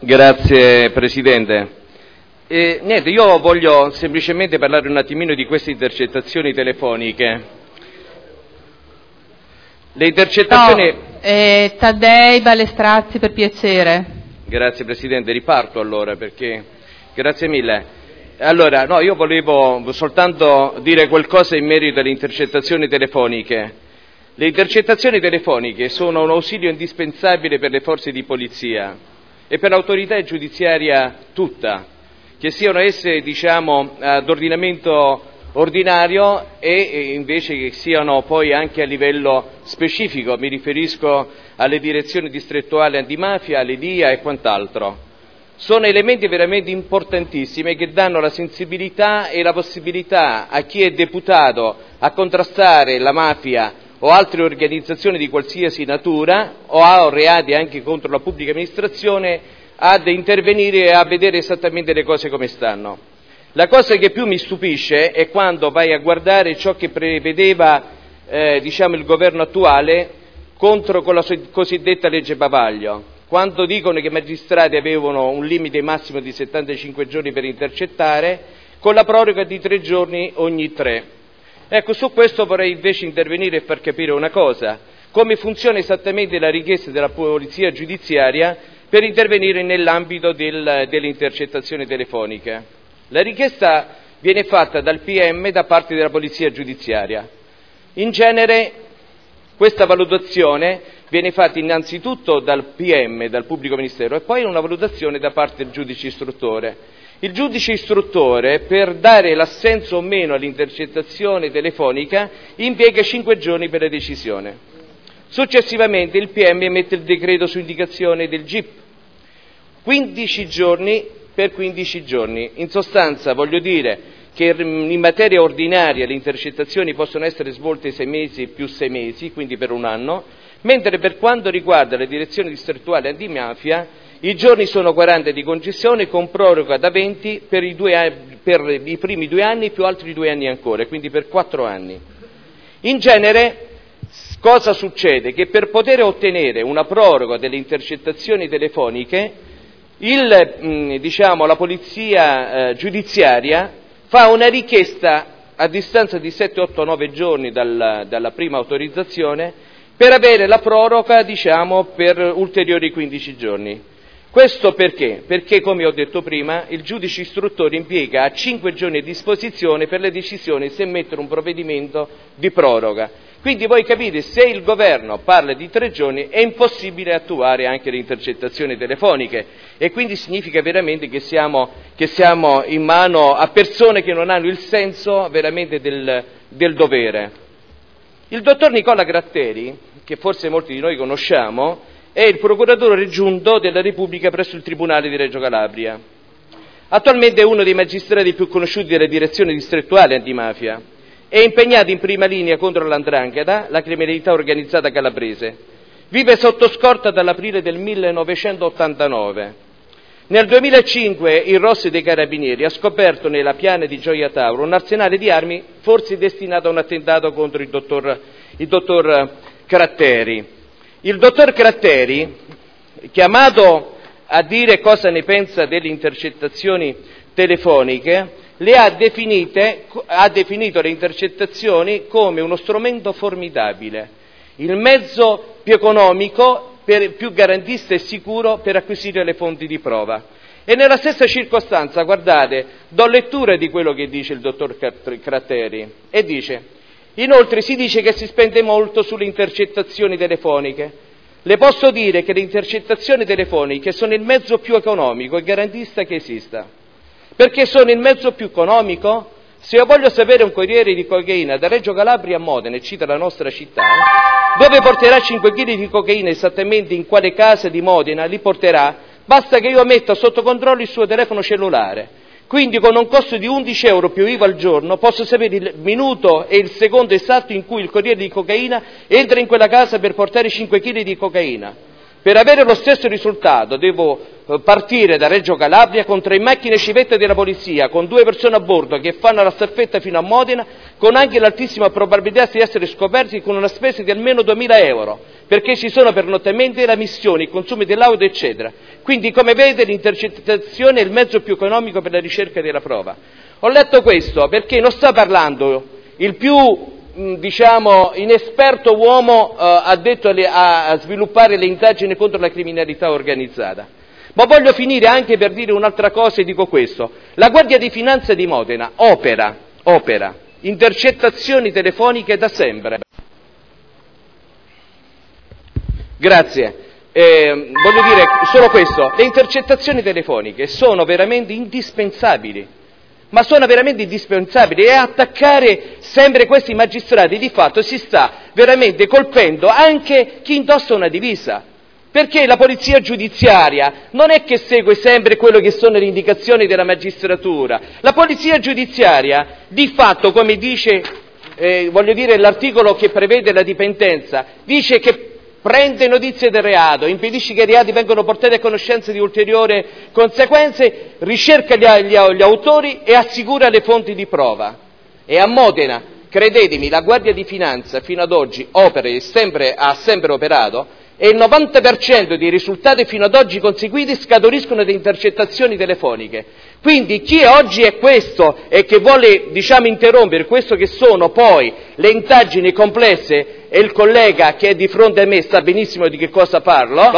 Grazie Presidente. Niente, io voglio semplicemente parlare un attimino di queste intercettazioni telefoniche. Le intercettazioni... No, Taddei, Balestrazzi, per piacere. Grazie Presidente, riparto allora perché... Grazie mille. Allora, no, io volevo soltanto dire qualcosa in merito alle intercettazioni telefoniche. Le intercettazioni telefoniche sono un ausilio indispensabile per le forze di polizia e per l'autorità giudiziaria tutta, che siano esse, diciamo, ad ordinamento ordinario e invece che siano poi anche a livello specifico. Mi riferisco alle direzioni distrettuali antimafia, alle DIA e quant'altro. Sono elementi veramente importantissimi che danno la sensibilità e la possibilità a chi è deputato a contrastare la mafia o altre organizzazioni di qualsiasi natura o a reati anche contro la pubblica amministrazione ad intervenire e a vedere esattamente le cose come stanno. La cosa che più mi stupisce è quando vai a guardare ciò che prevedeva il governo attuale con la cosiddetta legge bavaglio. Quando dicono che i magistrati avevano un limite massimo di 75 giorni per intercettare, con la proroga di 3 giorni ogni 3. Ecco, su questo vorrei invece intervenire e far capire una cosa: come funziona esattamente la richiesta della polizia giudiziaria per intervenire nell'ambito delle intercettazioni telefoniche. La richiesta viene fatta dal PM da parte della polizia giudiziaria. In genere questa valutazione viene fatta innanzitutto dal PM, dal pubblico ministero, e poi una valutazione da parte del giudice istruttore. Il giudice istruttore, per dare l'assenso o meno all'intercettazione telefonica, impiega 5 giorni per la decisione. Successivamente il PM emette il decreto su indicazione del GIP. 15 giorni per 15 giorni. In sostanza voglio dire che in materia ordinaria le intercettazioni possono essere svolte 6 mesi più 6 mesi, quindi per un anno, mentre per quanto riguarda le direzioni distrettuali antimafia i giorni sono 40 di concessione con proroga da 20 per i primi 2 anni più altri 2 anni ancora, quindi per 4 anni. In genere cosa succede? Che per poter ottenere una proroga delle intercettazioni telefoniche la polizia giudiziaria fa una richiesta a distanza di 7, 8, 9 giorni dalla prima autorizzazione per avere la proroga, per ulteriori 15 giorni. Questo perché? Perché, come ho detto prima, il giudice istruttore impiega 5 giorni a disposizione per le decisioni se mettere un provvedimento di proroga. Quindi voi capite, se il governo parla di 3 giorni è impossibile attuare anche le intercettazioni telefoniche e quindi significa veramente che siamo in mano a persone che non hanno il senso veramente del dovere. Il dottor Nicola Gratteri, che forse molti di noi conosciamo, è il procuratore aggiunto della Repubblica presso il Tribunale di Reggio Calabria. Attualmente è uno dei magistrati più conosciuti delle direzioni distrettuali antimafia. È impegnato in prima linea contro l''ndrangheta, la criminalità organizzata calabrese. Vive sotto scorta dall'aprile del 1989. Nel 2005 il Rossi dei Carabinieri ha scoperto nella piana di Gioia Tauro un arsenale di armi forse destinato a un attentato contro il dottor Gratteri. Il dottor Gratteri, chiamato a dire cosa ne pensa delle intercettazioni telefoniche, ha definito le intercettazioni come uno strumento formidabile, il mezzo più economico, più garantista e sicuro per acquisire le fonti di prova. E nella stessa circostanza, guardate, do lettura di quello che dice il dottor Gratteri e dice: inoltre si dice che si spende molto sulle intercettazioni telefoniche. Le posso dire che le intercettazioni telefoniche sono il mezzo più economico e garantista che esista. Perché sono il mezzo più economico? Se io voglio sapere un corriere di cocaina da Reggio Calabria a Modena, e cita la nostra città, dove porterà 5 kg di cocaina, esattamente in quale casa di Modena li porterà, basta che io metta sotto controllo il suo telefono cellulare. Quindi con un costo di 11 euro più IVA al giorno posso sapere il minuto e il secondo esatto in cui il corriere di cocaina entra in quella casa per portare 5 kg di cocaina. Per avere lo stesso risultato devo partire da Reggio Calabria con 3 macchine civette della polizia, con 2 persone a bordo che fanno la staffetta fino a Modena, con anche l'altissima probabilità di essere scoperti con una spesa di almeno 2.000 euro, perché ci sono pernottamenti, la missione, i consumi dell'auto, eccetera. Quindi, come vede, l'intercettazione è il mezzo più economico per la ricerca della prova. Ho letto questo perché non sta parlando il più inesperto uomo addetto a sviluppare le indagini contro la criminalità organizzata. Ma voglio finire anche per dire un'altra cosa e dico questo. La Guardia di Finanza di Modena opera intercettazioni telefoniche da sempre. Grazie. Voglio dire solo questo. Le intercettazioni telefoniche sono veramente indispensabili. Ma sono veramente indispensabili, e attaccare sempre questi magistrati di fatto si sta veramente colpendo anche chi indossa una divisa, perché la polizia giudiziaria non è che segue sempre quello che sono le indicazioni della magistratura. La polizia giudiziaria di fatto, come dice l'articolo che prevede la dipendenza, dice che prende notizie del reato, impedisce che i reati vengano portati a conoscenza di ulteriori conseguenze, ricerca gli autori e assicura le fonti di prova. E a Modena, credetemi, la Guardia di Finanza fino ad oggi opera e ha sempre operato, e il 90% dei risultati fino ad oggi conseguiti scaturiscono da intercettazioni telefoniche. Quindi chi oggi è questo e che vuole, interrompere questo che sono poi le indagini complesse, e il collega che è di fronte a me sa benissimo di che cosa parlo,